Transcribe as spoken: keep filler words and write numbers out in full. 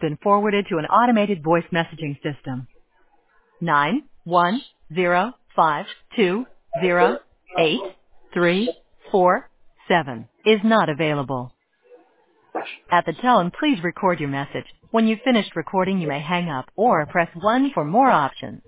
been forwarded to an automated voice messaging system. Nine one zero five two zero eight three four seven is not available. At the tone, please record your message. When you've finished recording, you may hang up or press one for more options.